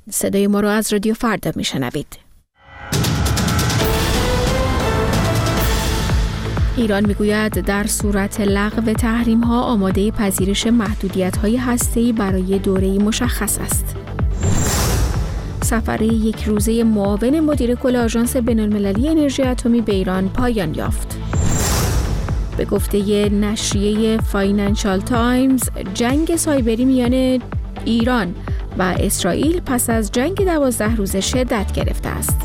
صدای ما را از رادیو فردا میشنوید. ایران میگوید در صورت لغو تحریم‌ها آماده پذیرش محدودیت‌های هسته‌ای برای دوره‌ای مشخص است. سفر یک روزه معاون مدیر کل آژانس بین‌المللی انرژی اتمی به ایران پایان یافت. به گفته نشریه فاینانشال تایمز، جنگ سایبری میان ایران و اسرائیل پس از جنگ 12 روزه شدت گرفته است.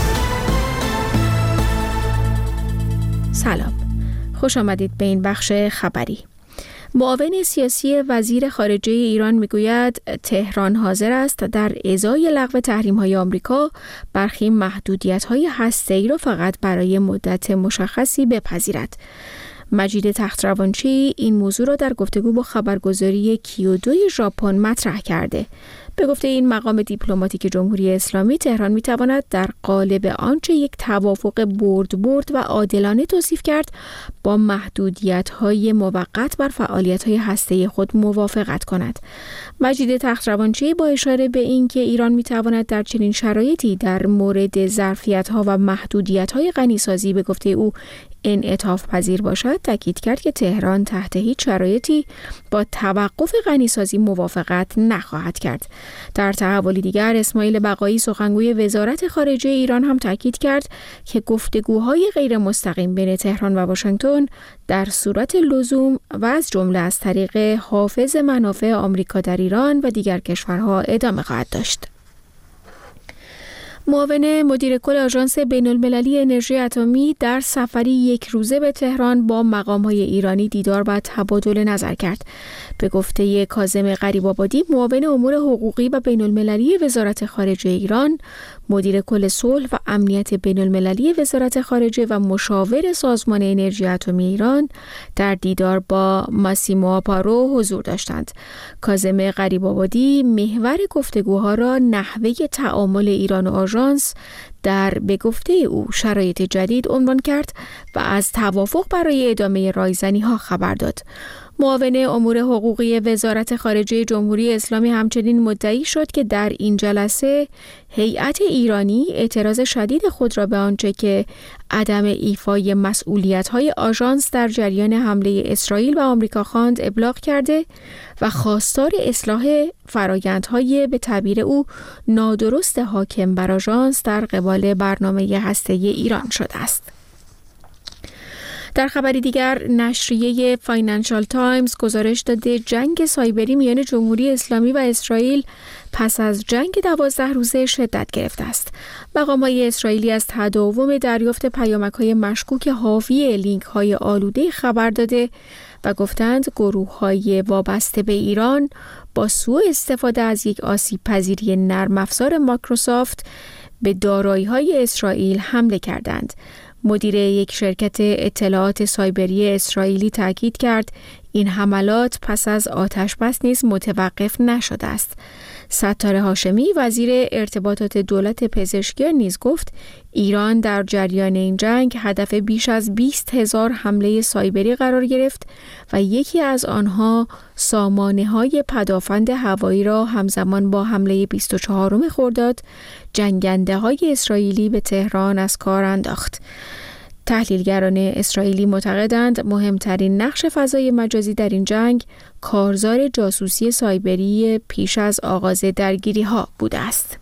سلام، خوش آمدید به این بخش خبری. معاون سیاسی وزیر خارجه ایران میگوید تهران حاضر است در ازای لغو تحریم‌های آمریکا برخی محدودیت‌های هسته‌ای را فقط برای مدت مشخصی بپذیرد. مجید تختروانچی این موضوع را در گفتگو با خبرگزاری کیودو ژاپن مطرح کرده. به گفته این مقام دیپلماتیک جمهوری اسلامی، تهران میتواند در قالب آنچه یک توافق برد و عادلانه توصیف کرد با محدودیت‌های موقت بر فعالیت‌های هسته‌ای خود موافقت کند. مجید تختروانچی با اشاره به اینکه ایران میتواند در چنین شرایطی در مورد ظرفیت‌ها و محدودیت‌های غنیسازی به گفته او انعطاف پذیر باشد، تاکید کرد که تهران تحت هیچ شرایطی با توقف غنیسازی موافقت نخواهد کرد. در تحولی دیگر، اسماعیل بقایی سخنگوی وزارت خارجه ایران هم تاکید کرد که گفتگوهای غیر مستقیم بین تهران و واشنگتن در صورت لزوم و از جمله از طریق حافظ منافع آمریکا در ایران و دیگر کشورها ادامه خواهد داشت. معاون مدیر کل آژانس بین‌المللی انرژی اتمی در سفری یک روزه به تهران با مقام‌های ایرانی دیدار و تبادل نظر کرد. به گفته کاظم غریب‌آبادی، معاون امور حقوقی و بین‌المللی وزارت خارجه ایران، مدیر کل صلح و امنیت بین‌المللی وزارت خارجه و مشاور سازمان انرژی اتمی ایران در دیدار با ماسیمو آپارو حضور داشتند. کاظم غریب‌آبادی محور گفتگوها را نحوه تعامل ایران و آژانس در به گفته او شرایط جدید عنوان کرد و از توافق برای ادامه رایزنی‌ها خبر داد. معاون امور حقوقی وزارت خارجه جمهوری اسلامی همچنین مدعی شد که در این جلسه هیئت ایرانی اعتراض شدید خود را به آنچه که عدم ایفای مسئولیت‌های آژانس در جریان حمله اسرائیل و آمریکا خواند ابلاغ کرده و خواستار اصلاح فرآیندهای به تعبیر او نادرست حاکم بر آژانس در قبال برنامه هسته‌ای ایران شده است. در خبری دیگر، نشریه فاینانشال تایمز گزارش داده جنگ سایبری میان جمهوری اسلامی و اسرائیل پس از جنگ 12 روزه شدت گرفته است. مقام‌های اسرائیلی از تداوم دریافت پیامک‌های مشکوک حاوی لینک‌های آلوده خبر داده و گفتند گروه‌های وابسته به ایران با سوء استفاده از یک آسیب پذیری نرم افزار مایکروسافت به دارایی‌های اسرائیل حمله کردند. مدیر یک شرکت اطلاعات سایبری اسرائیلی تاکید کرد این حملات پس از آتش‌بس نیز متوقف نشده است. ستاره هاشمی وزیر ارتباطات دولت پزشکیان نیز گفت ایران در جریان این جنگ هدف بیش از 20,000 حمله سایبری قرار گرفت و یکی از آنها سامانه‌های پدافند هوایی را همزمان با حمله 24 خرداد جنگنده‌های اسرائیلی به تهران از کار انداخت. تحلیلگران اسرائیلی معتقدند مهمترین نقش فضای مجازی در این جنگ کارزار جاسوسی سایبری پیش از آغاز درگیری‌ها بوده است.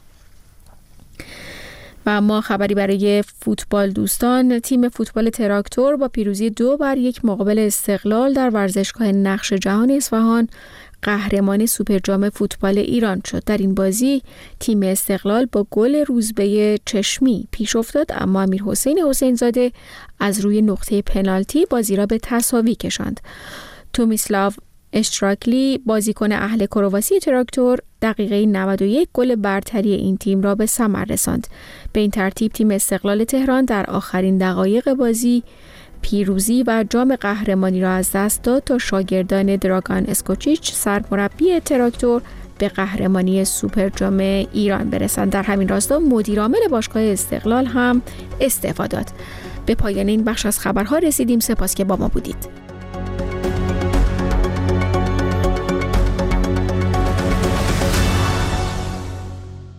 و اما خبری برای فوتبال دوستان، تیم فوتبال تراکتور با پیروزی 2-1 مقابل استقلال در ورزشگاه نقش جهان اصفهان قهرمان سوپرجام فوتبال ایران شد. در این بازی تیم استقلال با گل روزبه چشمی پیش افتاد، اما امیرحسین حسین‌زاده از روی نقطه پنالتی بازی را به تساوی کشاند. تومیسلاو اشتراکلی بازیکن اهل کرواسی تراکتور دقیقه 91 گل برتری این تیم را به ثمر رساند. به این ترتیب تیم استقلال تهران در آخرین دقایق بازی پیروزی و جام قهرمانی را از دست داد تا شاگردان دراگان اسکوچیچ سرمربی تراکتور به قهرمانی سوپرجام ایران برسند. در همین راستا مدیرعامل باشگاه استقلال هم استعفا داد. به پایان این بخش از خبرها رسیدیم. سپاس که با ما بودید.